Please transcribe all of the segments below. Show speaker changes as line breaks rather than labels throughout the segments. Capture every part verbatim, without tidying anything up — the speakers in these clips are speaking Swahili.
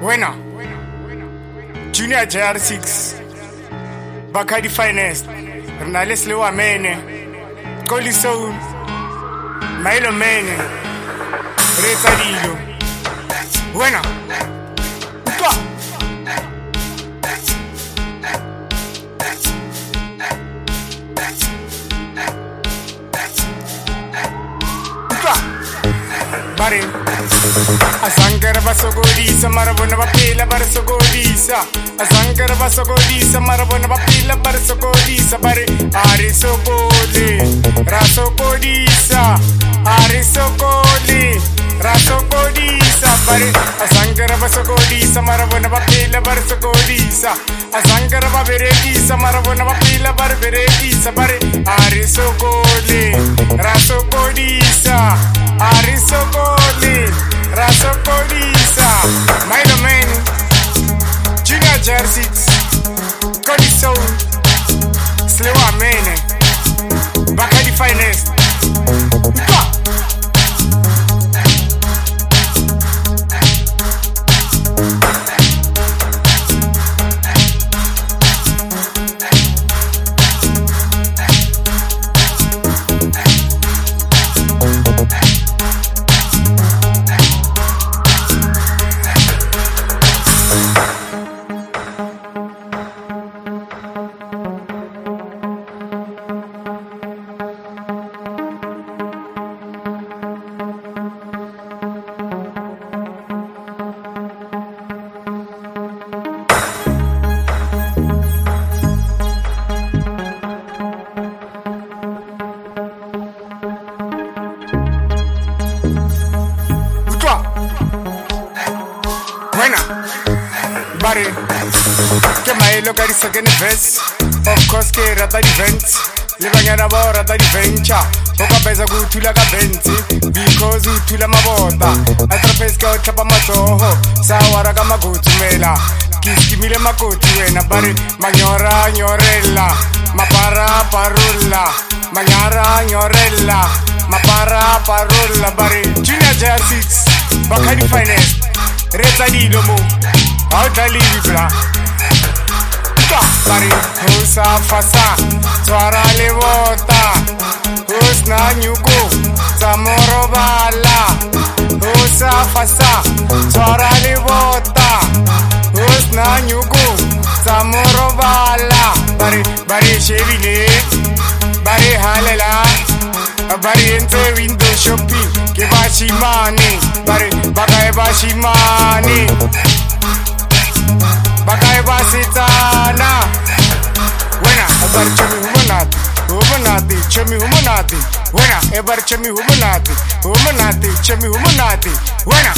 Winner Junior J R six Bacardi Finest Ronaldo Lewa Mene Koli Soul Milo Mene Reza Dilo Winner Uka Uka Bari Asankara basogodisa marabona bapila barasogodisa Asankara basogodisa marabona bapila barasogodisa Bari ari sokoli rasogodisa ari sokoli rasogodisa Bari Asankara basogodisa marabona bapila barasogodisa Asankara baberedisa marabona bapila baraberedisa Bari ari sokoli rasogodisa ari sokoli Rasogodisa, Milo Mene, Junior J R six, Koli Soul, Lewa Mene, Bacardi Finest. Bari, que maelo carissa che ne ves Of course che rata di venti Le bagnara bo rata di vencia Poca pesa gu tu la cavenzi Because tu la mavota Altra pesca o chapa masoho Sawara kama kutumela Kiski mile makuti wena Bari, magnora gnorella Ma para parulla Magnara gnorella Ma para parulla Bari, Junior J R six Bacardi Finest Reza Dilo mo Alta libra Bari Husa fasa Twara le vota Husna nyuko Zamoro bala Husa fasa Twara le vota Husna nyuko Zamoro bala Bari Bari shevile Bari halela Bari ente window shopping Ke bashi mani Bari Bakai bashi mani Bakai basitana Wena ebar chemi humanati Humanati chemi humanati Wena ebar chemi humanati Humanati chemi humanati Wena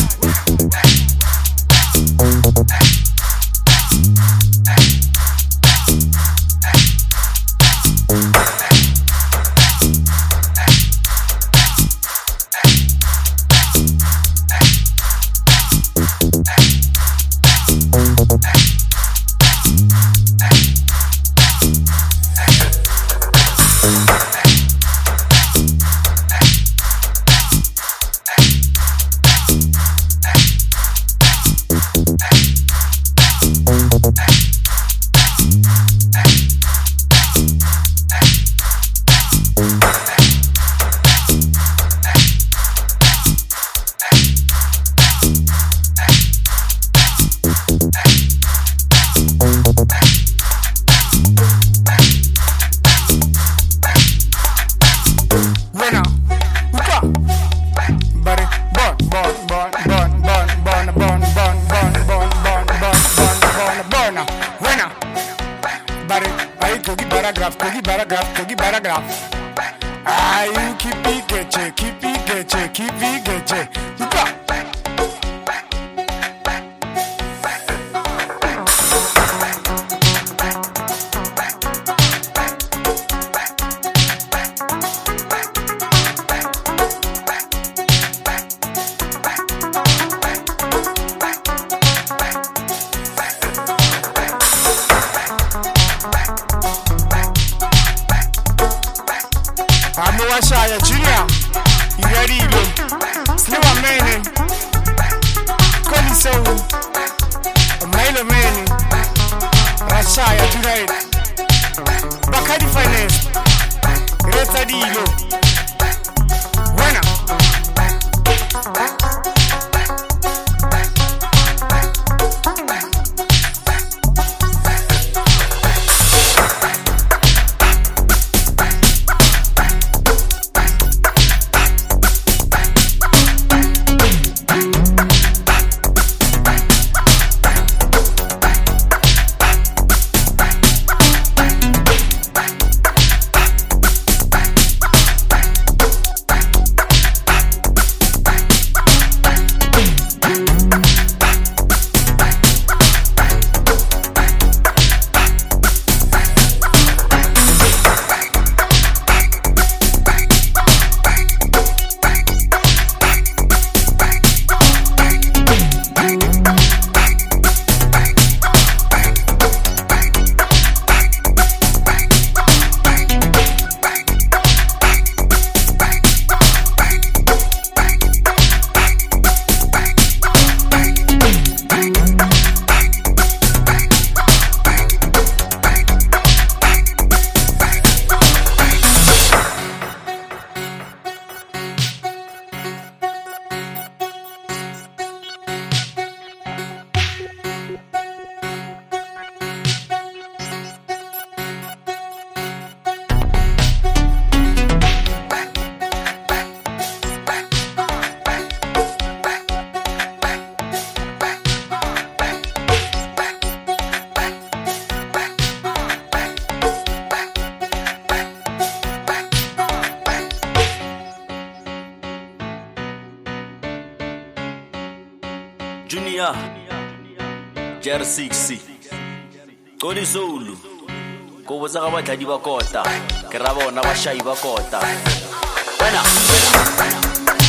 Kogi paragraph, kogi paragraph, kogi paragraph. Ayu kipi geche, kipi geche, kipi geche. Uka. Shaya Junior, you ready? Lewa Mene, Koli Soul,
Junior Jer six Tony Zulu go botsa ga batladi ba kota ke ra bona ba shai ba kota wena wena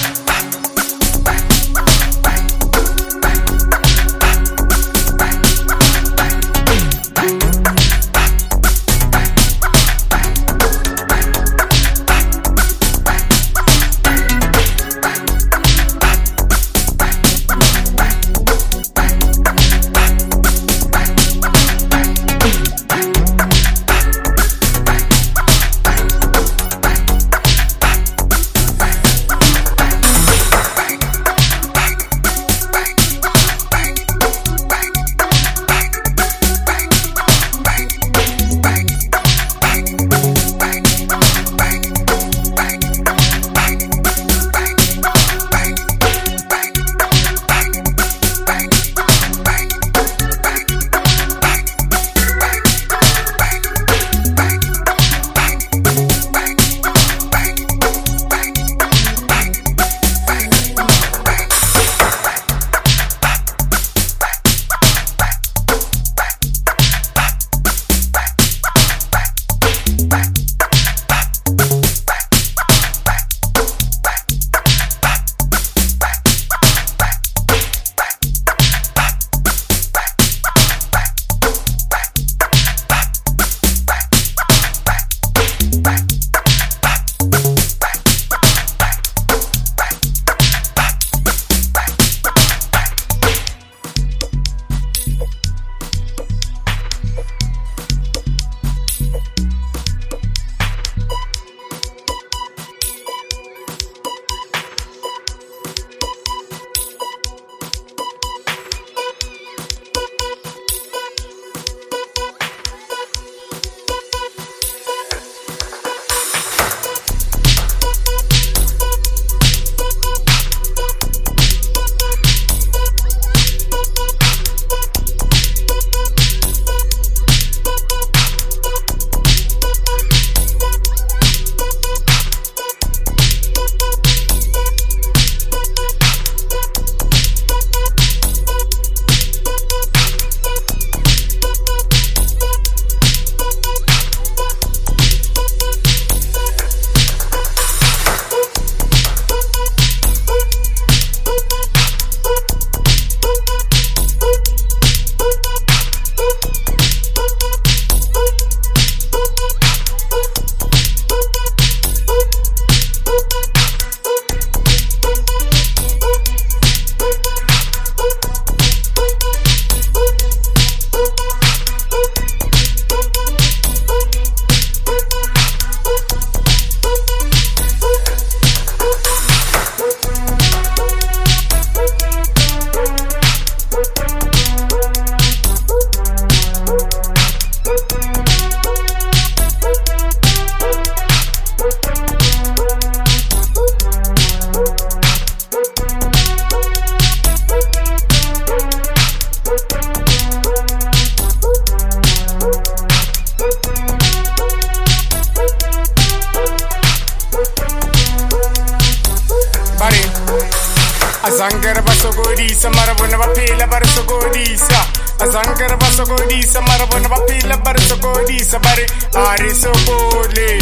Azangara basogodisa marabona bapela barasogodisa Azangara basogodisa marabona bapela barasogodisa bare ari sokole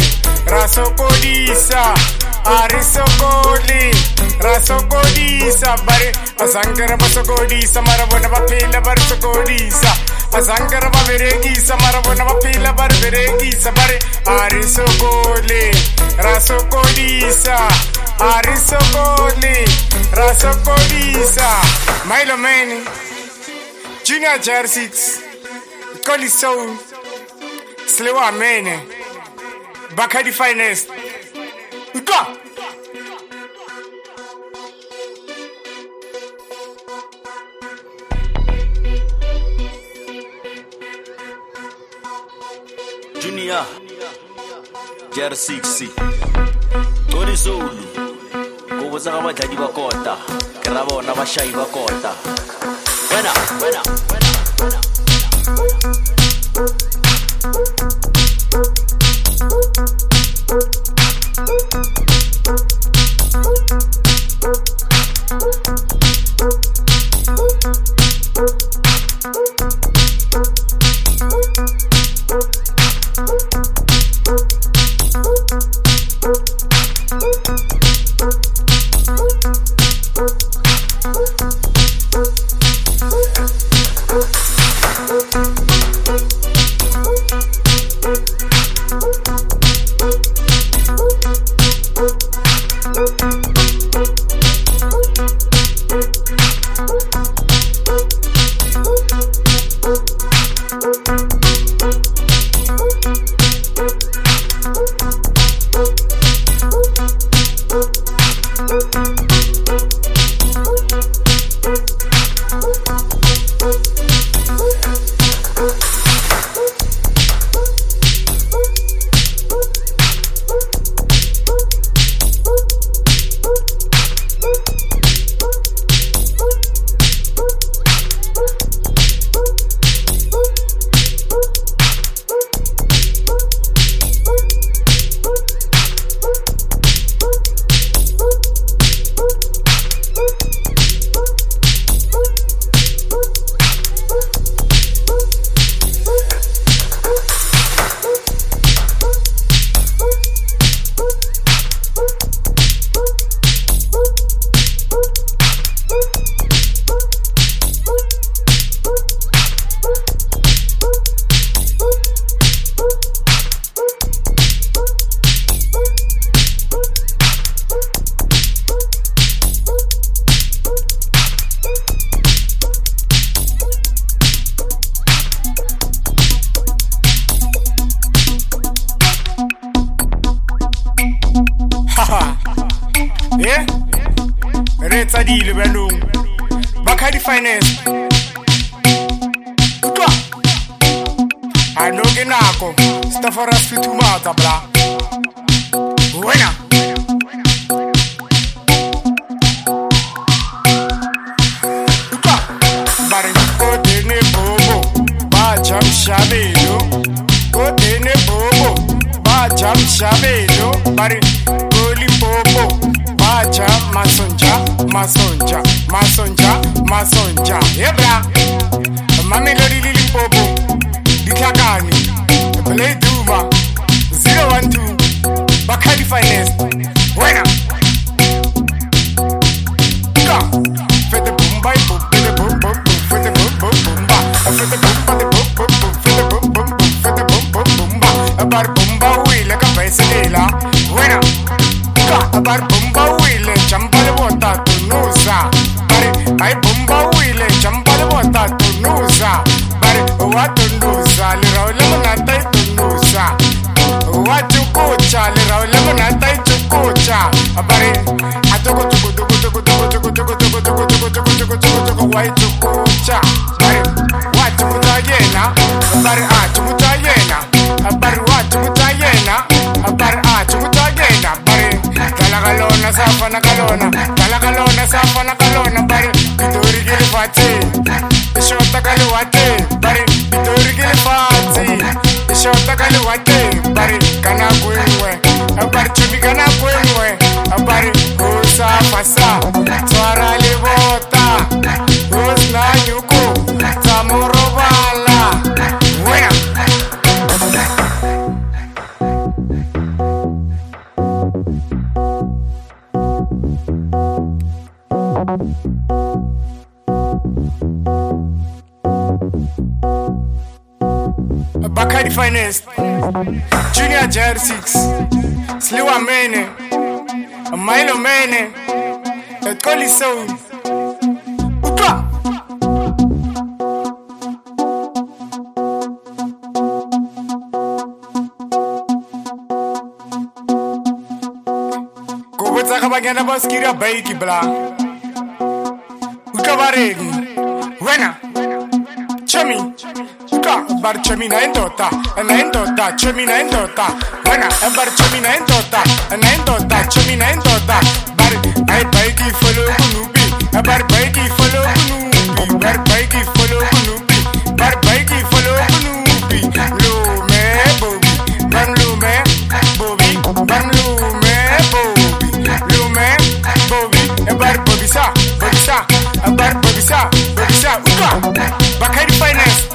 rasogodisa ari sokole rasogodisa bare Azangara basogodisa marabona bapela barasogodisa Azangara baveregisa marabona bapela baraveregisa bare ari sokole rasogodisa ari sokole rasogodisa Milo Manny Junior Jer six Tony Zulu Slewa Mene Bacardi Finest Uda
Junior Jer six Tony Zulu go botsa ga batladi ba kota ke ra bona ba shai ba kota wena wena wena wena
Yeah? Rates are deal with no. Back at the finest. Utwa. I know Genako. Stuff for us to mata bla. Buena. Utwa. Bariko tene bobo. Ba jam shabelo. Ko tene bobo. Ba jam shabelo. Bari goli bobo. Bacha masonja, masonja, masonja, masonja. Ebra, mami lori lili popo, dikakani, play duma, zero one two, Bakari finest. Buena. Ga, fete bumba, fete bum bum, fete bum bum bumba, fete bumba de bum bum bum, fete bum bum bum, fete bum bum bumba. Bar bumba ui la cabeza de la. Buena. Bar bumba wile champale bota tunuza bare ai bumba wile champale bota tunuza bare wa tunuza le rawle manata tunuza wa chukucha le rawle manata chukucha bare atoko tuku tuku tuku tuku tuku tuku tuku tuku tuku tuku tuku tuku tuku wa chukucha bare wa chukucha yena bare a chukucha yena bare wa chukucha yena bare a chukucha yena bare Kalona safana kalona, kala kalona safana kalona, bari pitori gili fati, ishota kaluwate, bari pitori gili fati, ishota kaluwate, bari kana kwenwe, bari chumi kana kwenwe, bari kusa fasa, twara libota, kusna nyuku, tamurobala, wena. Bakari finest, Junior J R six, Sliwa Mene, Milo Mene, Koli Soul, Utwa. Kubutsa kabagenda baskira baiki bla. Utwa baregi, wena, chemi. Bar chemina endota, na endota, chemina endota. Bana, bar chemina endota, na endota, chemina endota. Bar ai baiki follow kunubi, bar baiki follow kunubi, bar baiki follow kunubi, bar baiki follow kunubi. Lume bobi, bar lume bobi, bar lume bobi, lume bobi, bar bobisa, bobisa, bar bobisa, bobisa. Uka, Bakari finest.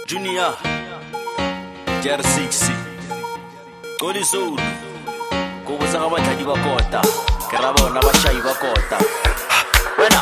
Junior J R six Toli Zulu go botsa ga batlhadi ba kota ke ra bona ba shai ba kota wena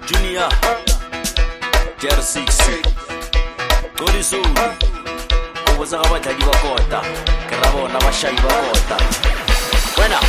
J R six Toli Zulu botsa ga batlhadi ba kota ke ra bona bashai ba kota wena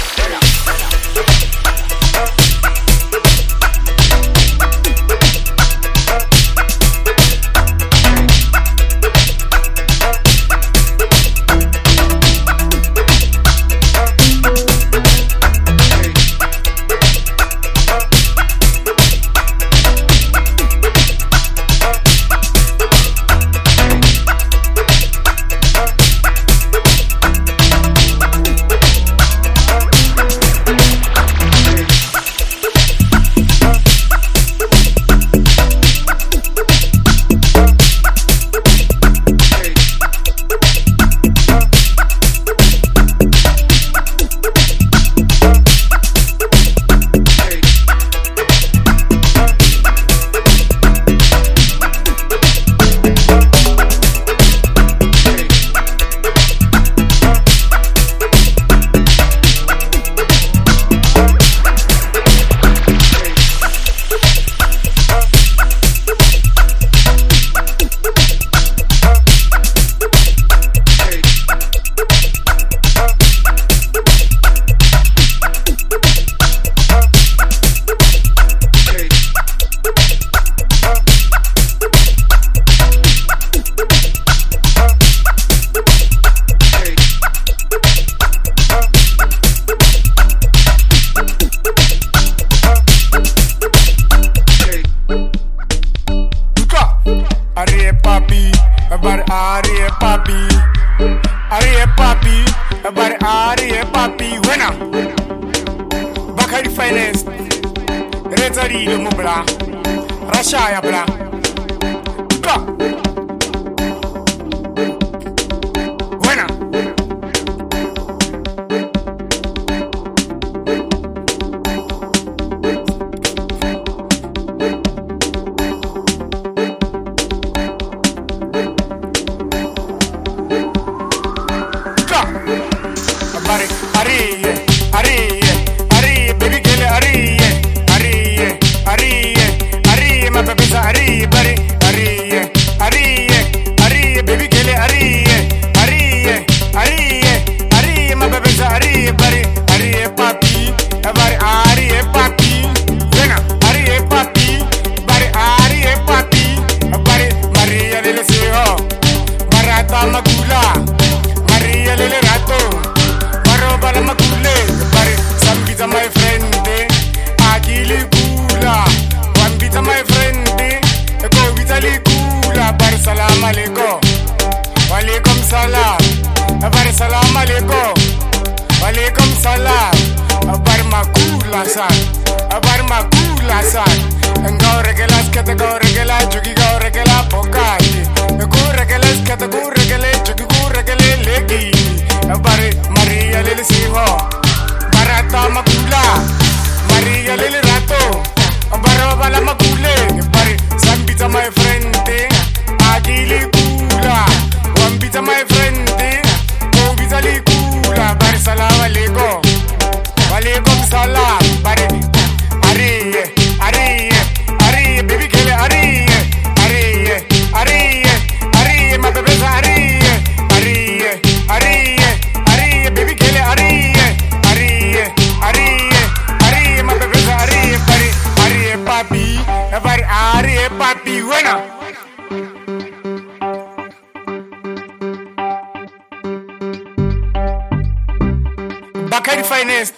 Bakari Finest,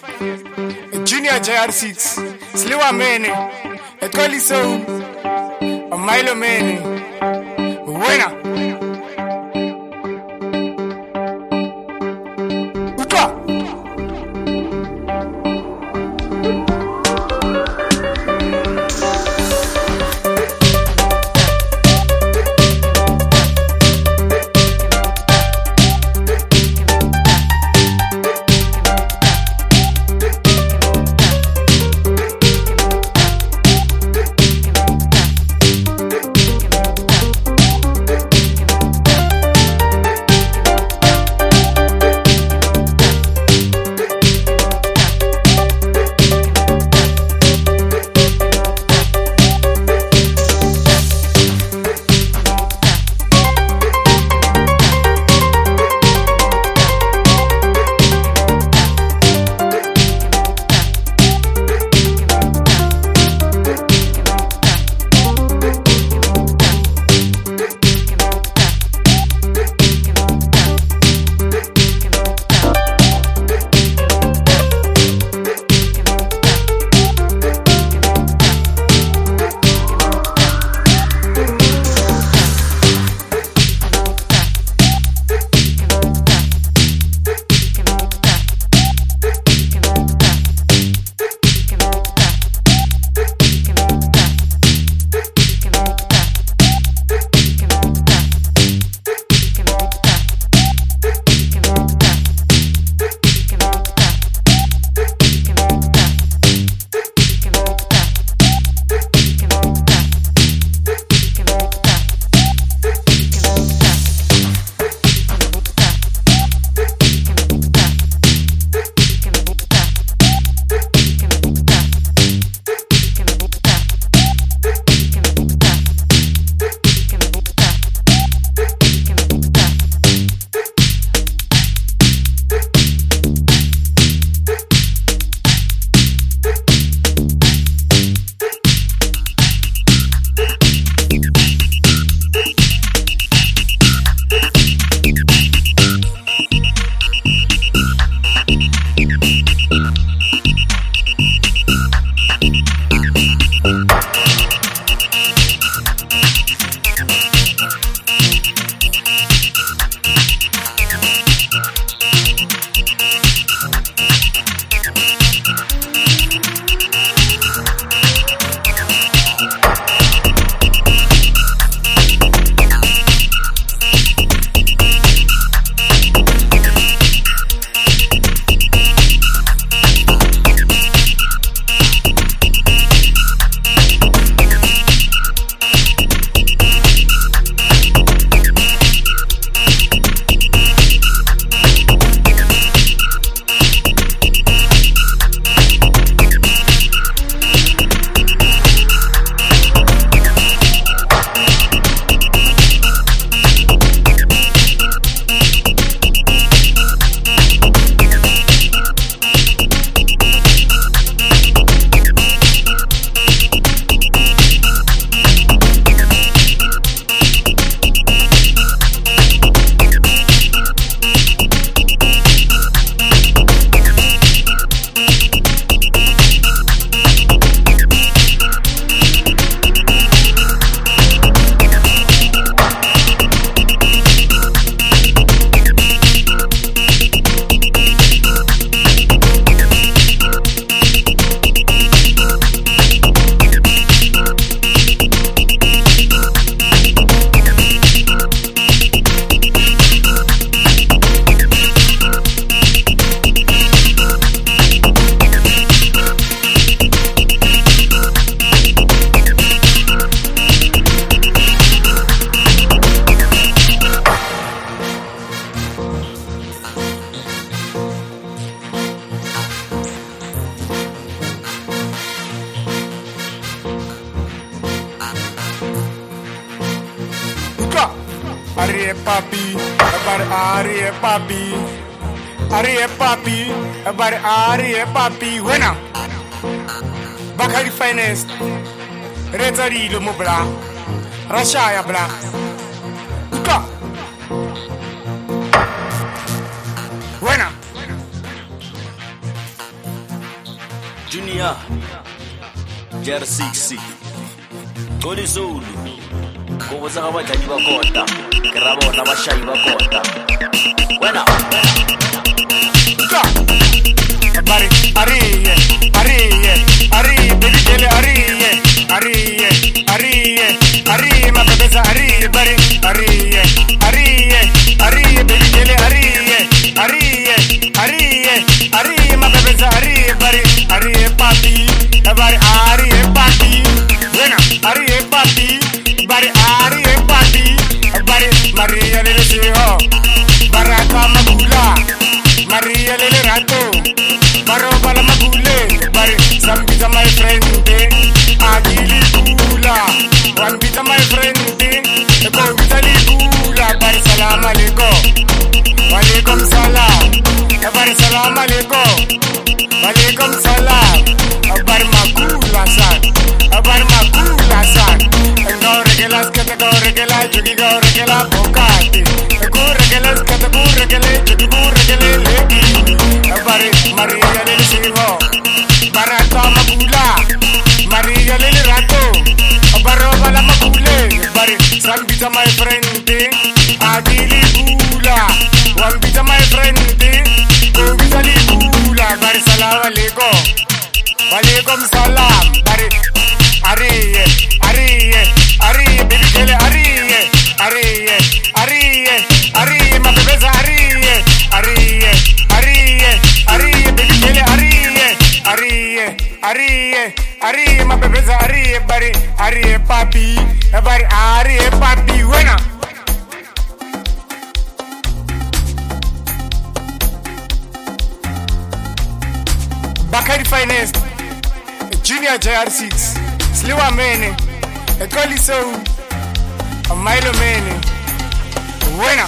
Junior J R six, Sliwa Mene, Etoli Soul, Milo Mene, Buena. Uka. papi, bar Ari e papi, Ari e papi, bar Ari e papi. Wena, Bakari Finest, Rezari lo mobla, Rashaya bla, Uka. Wena,
Junior, J R six, Tony Zulu, Koboza abadlali bakota, ke ra bona bashayi bakota. Wena,
Uka. Bari Ariye, Ariye, Ariye, baby Kele Ariye, Ariye, Ariye, Ariye, my baby's Ariye, bari Ariye, Ariye, Ariye, baby Kele Ariye, Ariye, Ariye, Ariye, my baby's Ariye, bari Ariye papi, bari Ariye papi, wena Ariye papi, bari Ariye papi, bari Maria lele siho, baraka magula, Maria lele rato. Baro bala magule, bari Zambita my friend, Agili Gula, One Bita my friend, Eko Vitali Gula, bari salam alaikum, walaikum salam, bari salam alaikum, walaikum salam, bari magula san, bari magula san, Eko regelas kata ko regela, jugi ko regela pokati, Eko regelas kata ko regele, jugi ko regele legi. Bari Maria lele siho, barata magula, Maria lele rato, baro bala magule, bari Zambita my friend, Agili Gula, One Bita my friend, Kovitali Gula, bari salam alaikum, walaikum salam, bari Ariye, Ariye, Ariye, baby Kele Ariye, Ariye, Ariye, Ariye, my baby's Ariye, Ariye, Ariye, Ariye, baby Kele Ariye, Ariye, Ariye, Ariye, my baby's Ariye, bari Ariye papi, bari Ariye papi, wena. Bakari Finest, Junior J R six, Sliwa Mene, Ekoli Soul, Milo Mene, wena.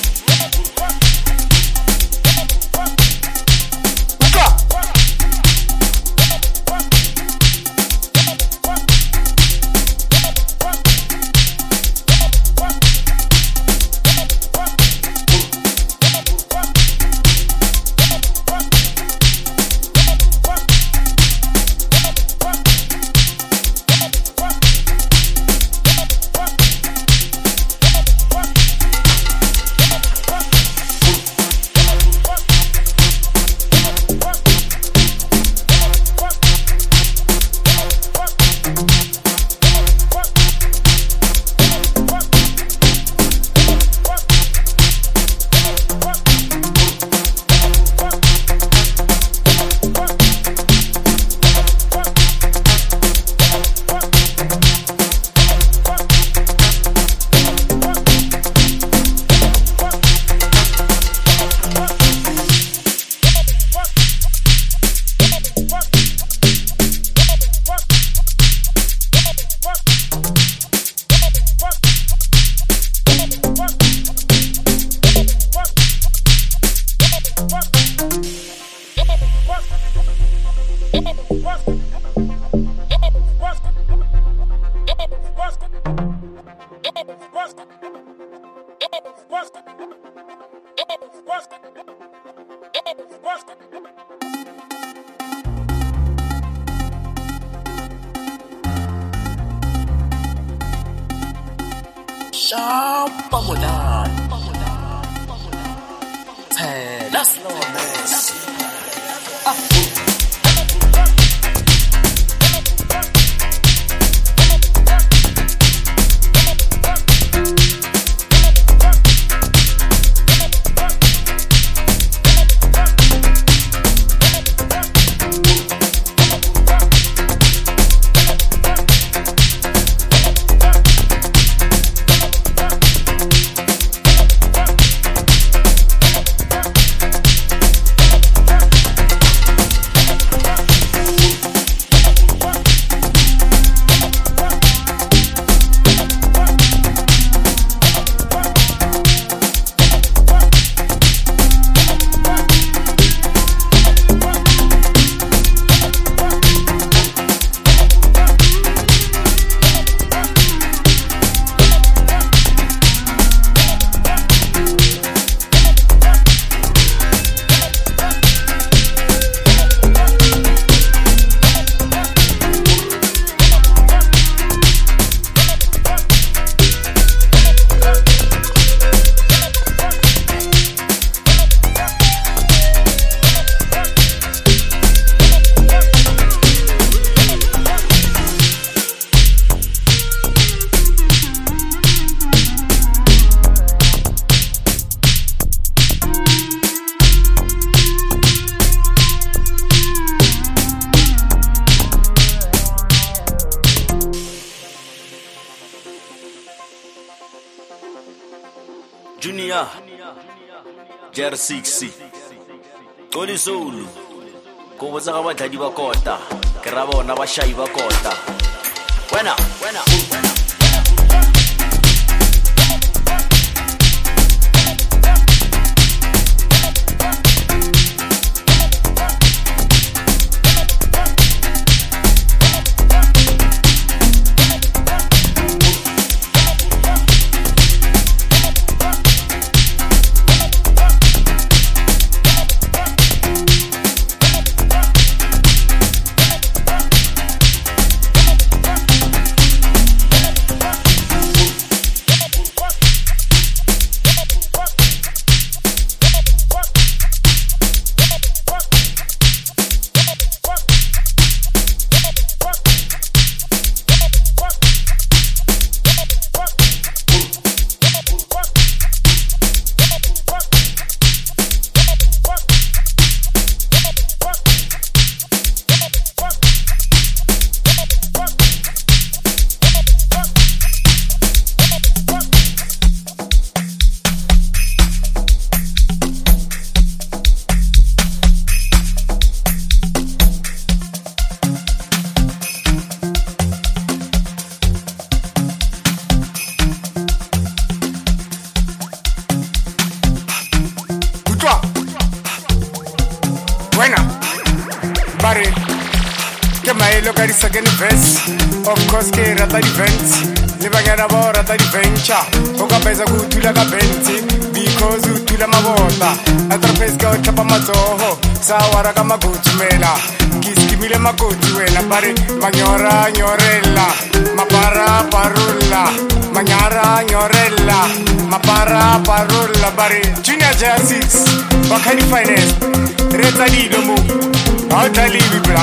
Shampa mudan, telas lomes.
Junior J R six Tony Zulu go botsa ga badladi ba kota ke ra bona ba shai ba kota wena wena wena
Barry, che mai lo cari sa che ne ves, of course che rata di venti, le bagara bo rata di vencia, o capesa cu tu la capenti, because tu la mavota, altra pesca o chapa mazoho, sawara kama kutumela, kiski mile makuti wena Barry, magnora gnorella, ma para parulla, magnara gnorella, ma para parulla Barry, Junior J R six, Bakari Finance, Reta Lido Mu. Ota libi bla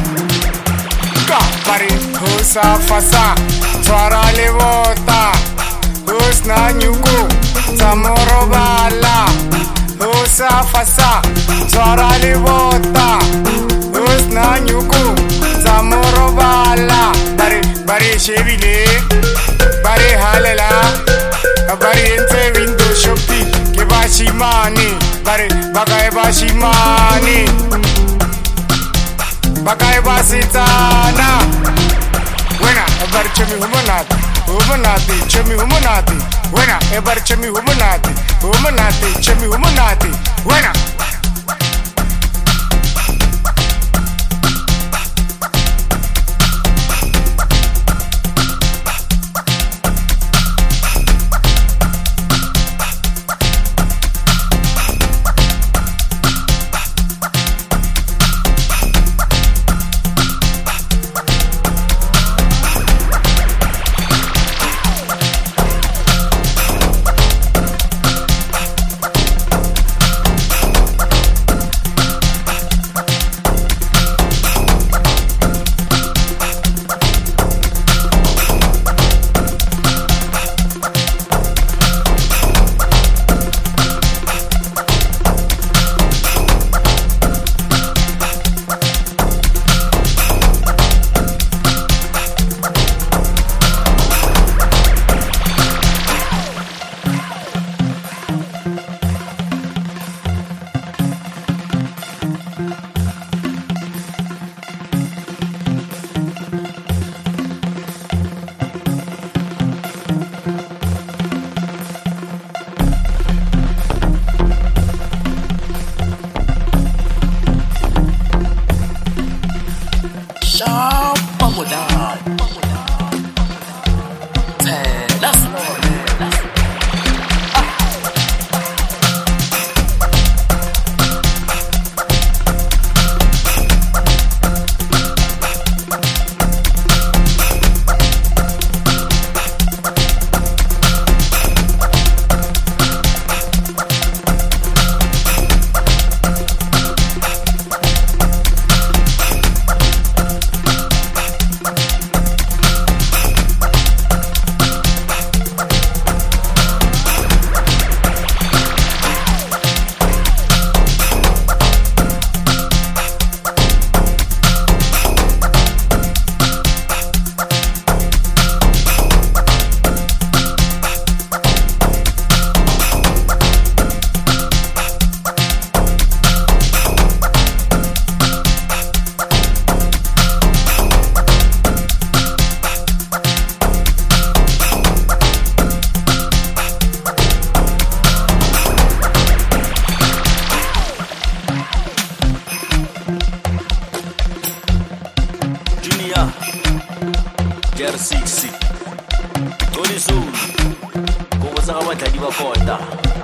Ka pari Husa fasa Twara le vota Husna nyuku Zamoro bala Husa fasa Twara le vota Husna nyuku Zamoro bala Bari Bari shevile Bari halela Bari ente window shopping Ke bashi mani Bari Bagai bashi mani Bakai basitana Wena ebar chemi humanati Humanati chemi humanati Wena ebar chemi humanati Humanati chemi humanati Wena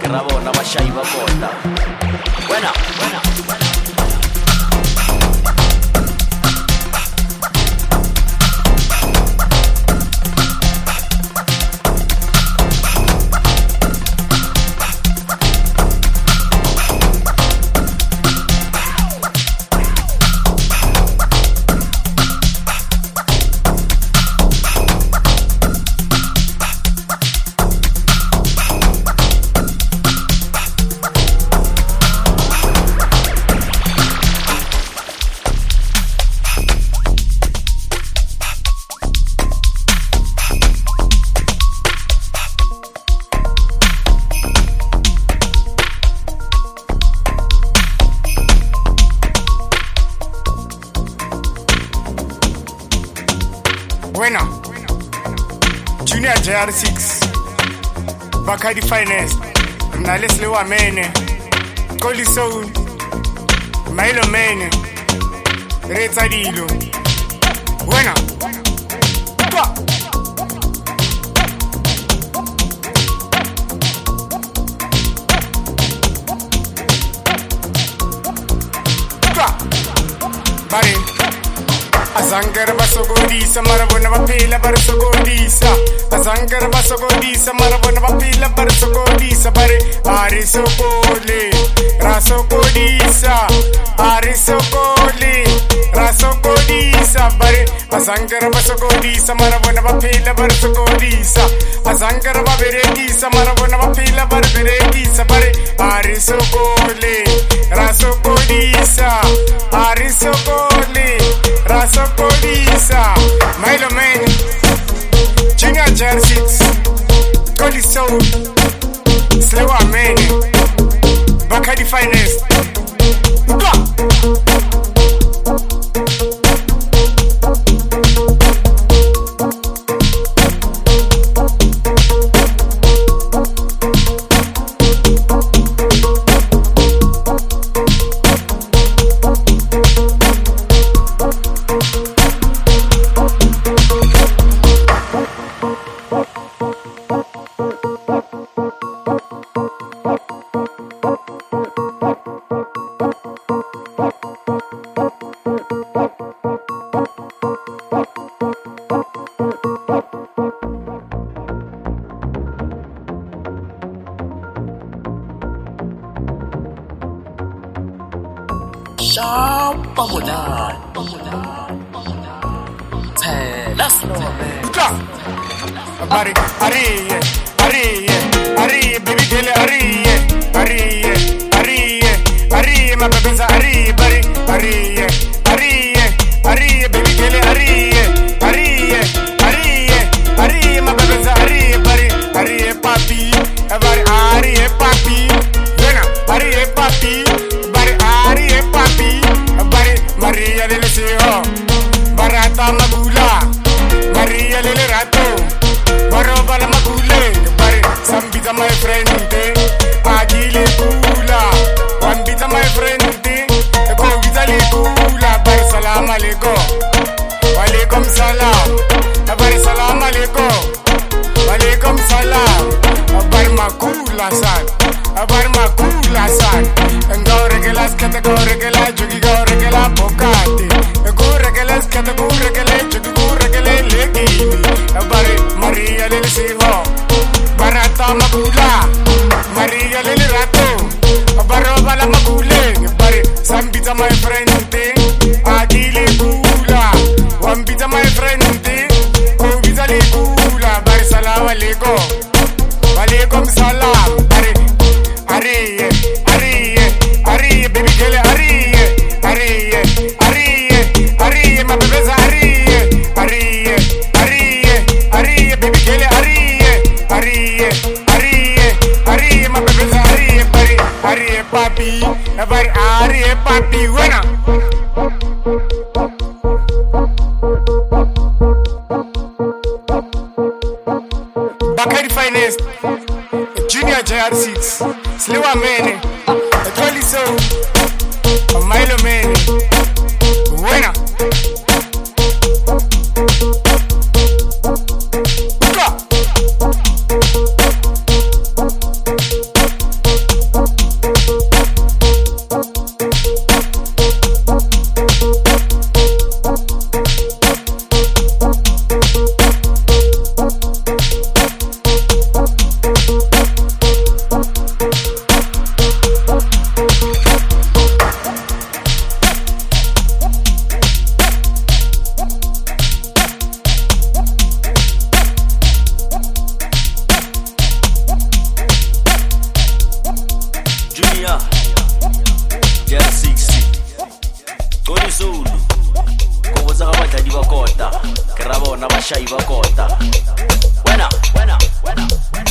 ke ra bona bashayi ba kota wena wena
Winner, Junior J R six, Bacardi Finest, Nalesle Wamene, Coli Soul, Milo Mene, Reza Dilo. Winner, Kwa. Bari Azangara basogodisa marabona bapila barasogodisa Azangara basogodisa marabona bapila barasogodisa Bari ari sokole rasogodisa ari sokole rasogodisa Bari Azangara basogodisa marabona bapila barasogodisa Azangara baberegisa marabona bapila baraberegisa Bari ari sokole rasogodisa ari sokole rasogodisa Milo Man Junior J R six Coli Soul Slewa Mene Bacardi Finest Uka
Shapa Molan Tshela Slowman
Uka Bari Ariye Ariye Ariye baby girl Ariye Ariye Ariye Ariye my baby's Ariye Bari Ariye Ariye Ariye baby girl Ariye Ariye Ariye Ariye my baby's Ariye Bari Ariye papi Bari Ariye papi Vena Ariye papi Bari Ariye papi Bari Maria lele seho Barata magula Maria lele rato Baroba la magule Bari Sambita my friend Agile kula Wambita my friend Kovita li kula Bari salam alaikum Walaikum salam Bari salam alaikum Walaikum salam Bari makula san Bari makula san Ngore ke las kete gore ke la Jugi gore ke la bokati Gore ke las kete gore ke le Jugi gore ke le legini Bari Maria lele siho Barata magula Maria lele rato Baroba la magule Bari Sambita my friend Agile kula Wambita my friend Kovita li kula Bari salam alaikum Walaikum salam Bari Ariye Ariye Ariye baby girl Ariye Ariye Ariye Ariye my baby's Ariye Ariye Ariye Ariye baby girl Ariye Ariye Ariye Ariye my baby's Ariye Bari Ariye papi Bari Ariye papi Wena Bacardi Finest Junior J R six Slewa Mene Coli Soul Milo Mene Wena Uka
Junior J R six Tony Zulu go botsa ga batladi ba kota ke ra bona ba shai ba kota wena wena wena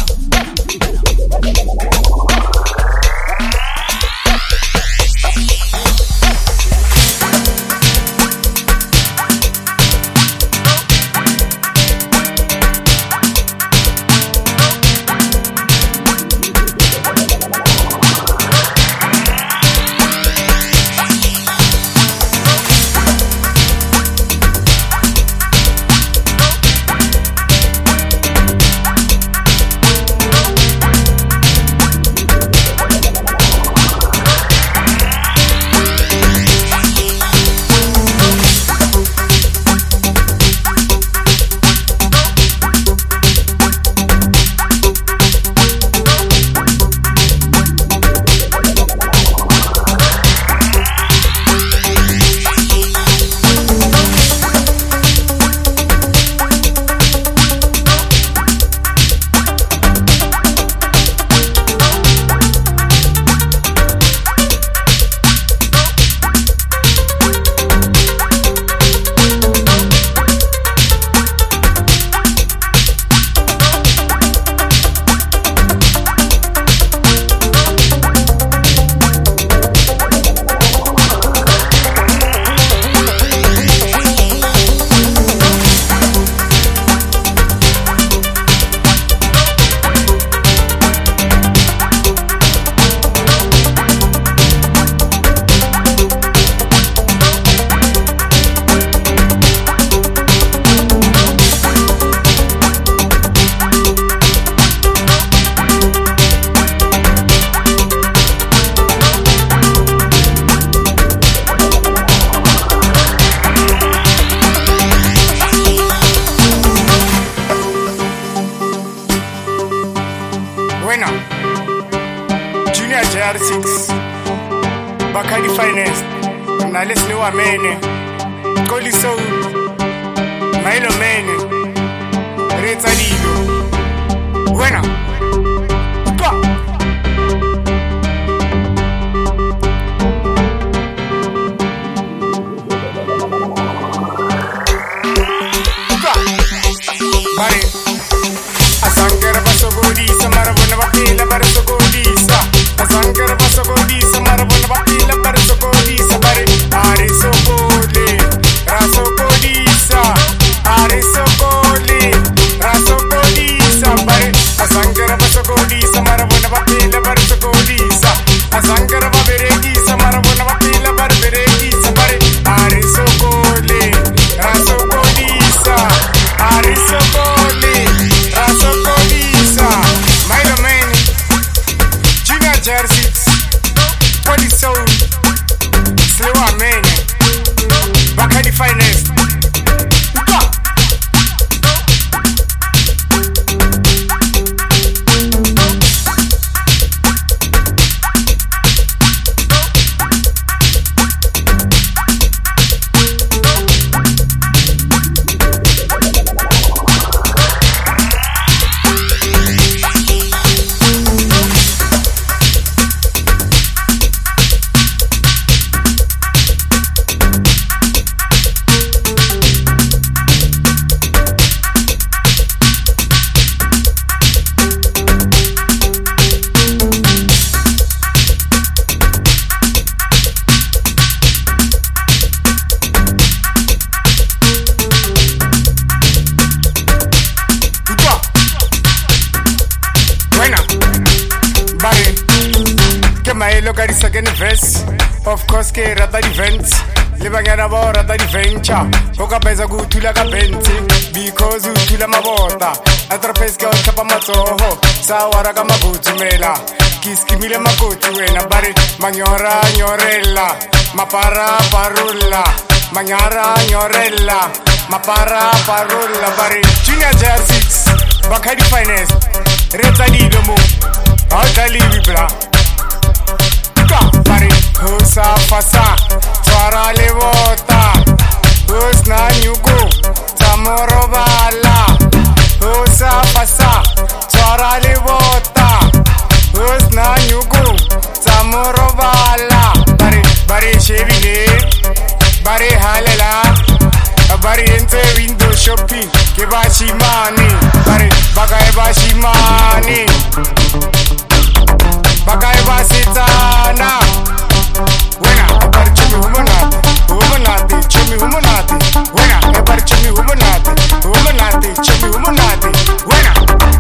Junior J R six Bakadi Finest na lesni wa mene Koli Soul Mailo mene Reza Lido Wena Kwa Kwa Bari Asangera basogodisa marabona bakila barasogodisa Asangera basogodisa marabona bakila barasogodisa Bari Ari sokole rasogodisa Ari sokole rasogodisa Bari Asangera basogodisa marabona bakila barasogodisa Asangera baberegisa marabona bakila baraberegisa Bari Ari sokole rasogodisa Ari sokole rasogodisa Mailo mene Junior J R six Koli Soul Slewa mene Bakadi Finest Uka Maelo ka di second verse of course ke rata events le banyana ba rata adventure go ka pesa go thula ka bentse because o thula mabota atrapes ke o tlhapa matsogo sa wara ka mabotsumela ke skimile makotsi wena bare manyora nyorella mapara parolla manyara nyorella mapara parolla bare Junior J R six Bakadi Finest Reza Lido mo ha talibi bla Pari, Husa Fasa, Twara Levota, Husna Nyuku, Tamoro Bala, Husa Fasa, Twara Levota, Husna Nyuku, Tamoro shopping ke ba shimane bare bakae ba shimane bakae ba setsana wena bare chimi humanate humanate chimi humanate wena bare chimi humanate humanate chimi humanate wena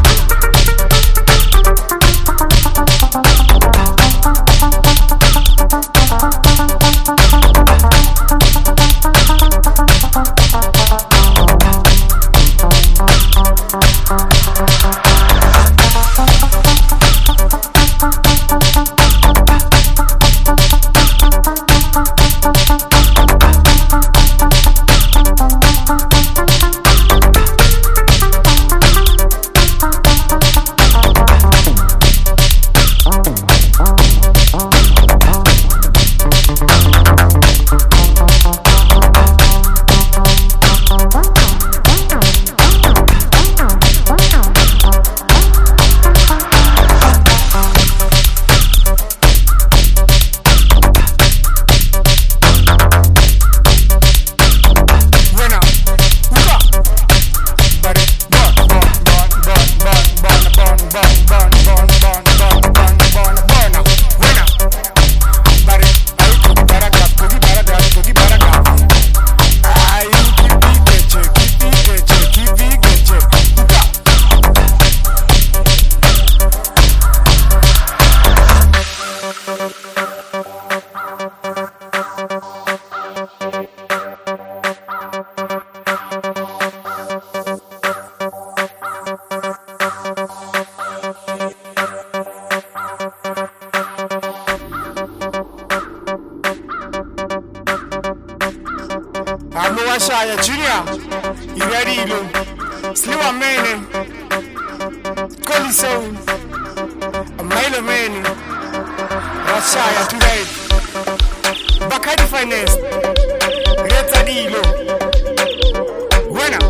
Shaya Junior, you ready, Ilo? Sliwa Mene, Coli Soul, a Milo Mene, Rashaya today, Bakadi Finance, Reta Dilo, Buena.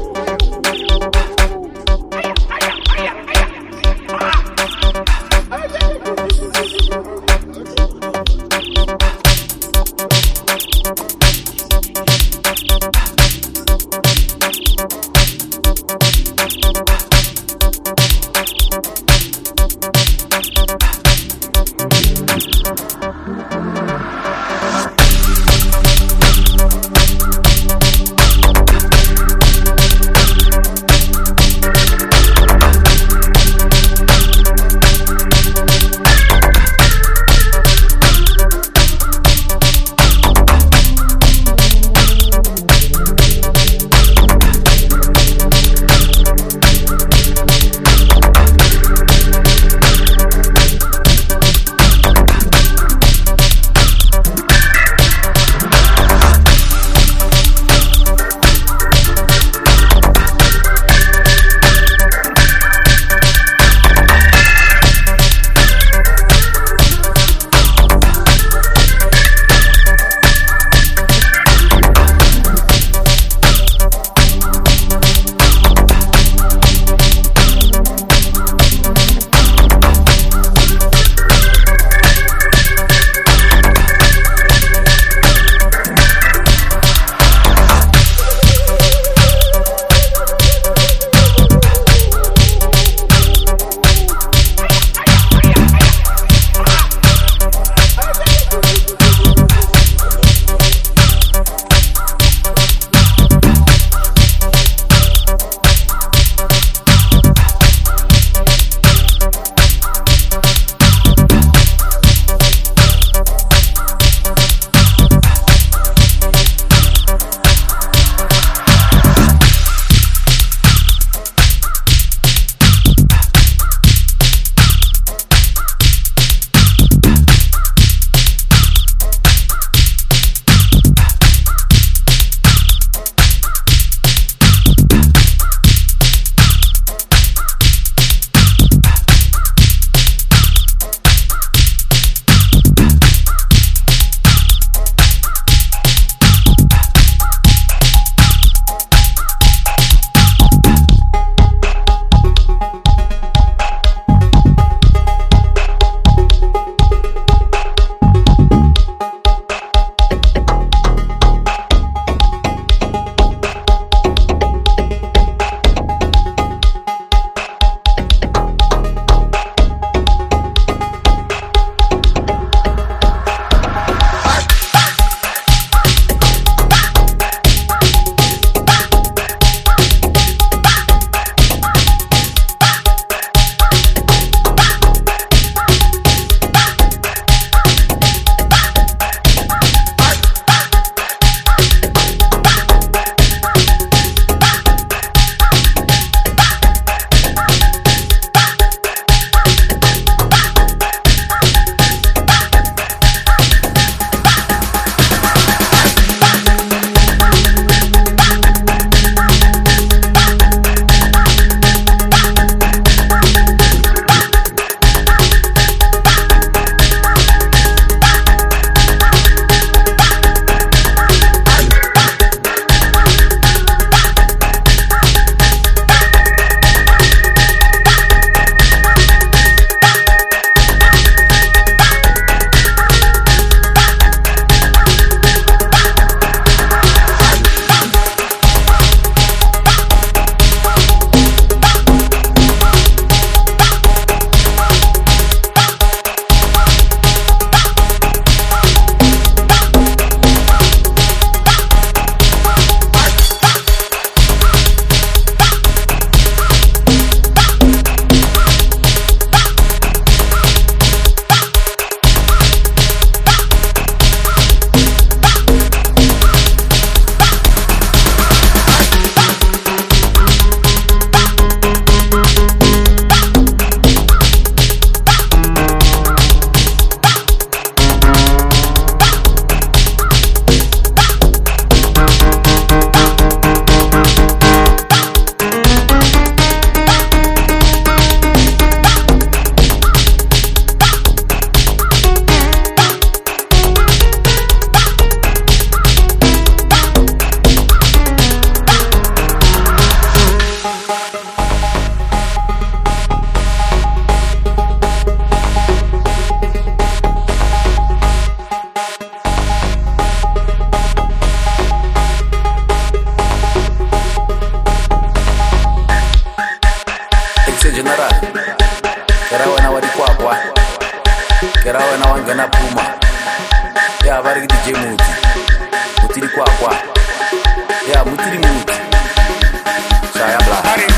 ngena wangena phuma ya ba re D J Muti Muti kwa kwa ya Muti Muti saya bla